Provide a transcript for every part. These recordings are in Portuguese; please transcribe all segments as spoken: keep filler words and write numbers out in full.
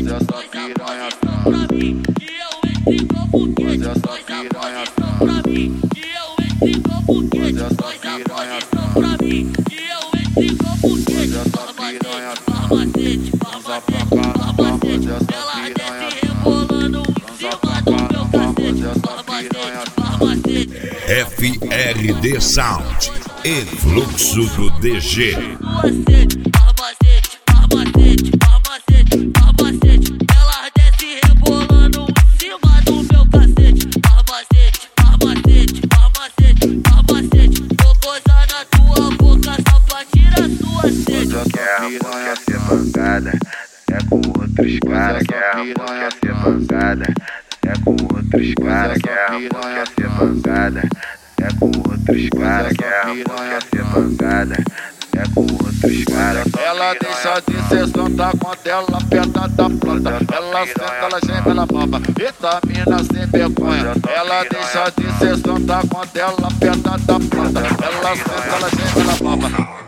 Mas essa piranha pra mim, que eu entre como quente. Mas essa piranha pra mim, que eu entre como quente. Mas essa piranha pra mim, que eu entre como quente. Mas essa piranha farmacete, farmacete, farmacete. Ela desce rebolando em cima do meu cacete. Farmacete, farmacete. F R D Sound e Fluxo do D G. Farmacete, farmacete, farmacete, farmacete, farmacete. Ela desce rebolando em cima do meu cacete. Farmacete, farmacete, farmacete, farmacete. Vou gozar na tua boca só pra tirar sua sede. Quer amor, quer ser mancada, é com outros caras. Quer amor, quer ser mancada, é com outros caras. Quer amor, quer ser mancada, é com outros caras. Quer amor, quer ser mancada, é com outros caras. Ela deixa de ser santa quando ela aperta da planta. Ela senta, ela geme, ela baba. Eita mina sem vergonha. Ela deixa de ser santa quando ela aperta da planta. Ela senta, ela geme, ela baba.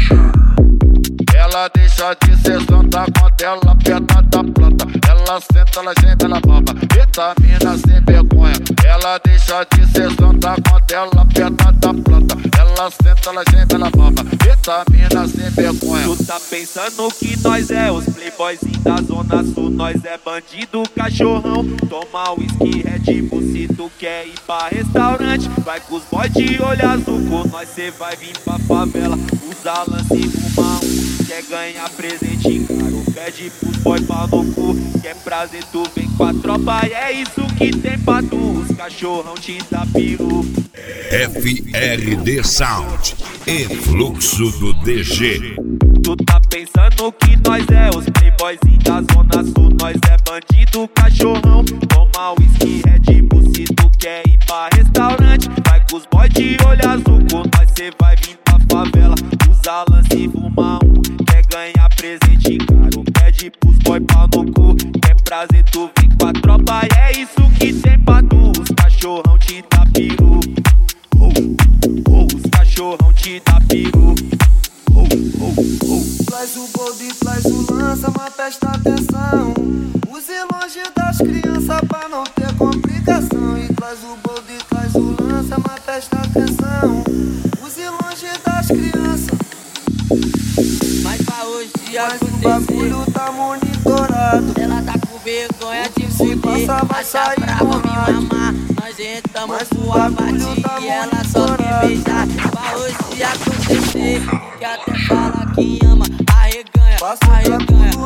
Ela deixa de ser santa quando ela aperta da planta. Ela senta, ela geme, ela baba. Eita mina sem vergonha. Ela deixa de ser santa quando ela aperta da planta. Ela senta, ela geme, ela baba. Eita mina sem vergonha. Tu tá pensando que nós é os playboyzinhos da Zona Sul. Nós é bandido, cachorrão. Toma whisky, Red Bull. Se tu quer ir pra restaurante, vai com os boys de olho azul. Com nós cê vai vir pra favela. Usa lance e fuma um. Quer ganhar presente caro, pede pros boy pau no cu. Quer prazer, tu vem com a tropa. E é isso que tem pra tu. Os cachorrão te dá peru. F R D Sound e Fluxo do D G. Tu tá pensando que nós é os playboyzinhos da Zona Sul. Nós é bandido, cachorrão. Toma whisky, Red Bull. Se tu quer ir pra restaurante, vai com os boy de olho azul. Com nós cê vai vir pra favela. Usa lance e fuma um. Quer ganhar presente caro, pede pros boy pau no cu. Quer prazer, tu vem com a tropa. E é isso que tem pra tu. Os cachorrão te dá peru. Oh, oh, os cachorrão te dá peru. Oh, oh, oh. Traz o bolde, traz o lança, mas presta atenção. Use longe das crianças pra não ter complicação. E traz o bolde, traz o lança, mas presta atenção. Use longe das crianças. Mas pra hoje Mas o bagulho tá monitorado. ela tá com vergonha de Se fuder. passar vai Acha sair brava me borrado. mamar. Nós entramos Mas pro o bagulho abate tá e ela só quer monitorado. beijar. Pra hoje acontecer, que até fala que ama. Arreganha, Passa o arreganha, bagulho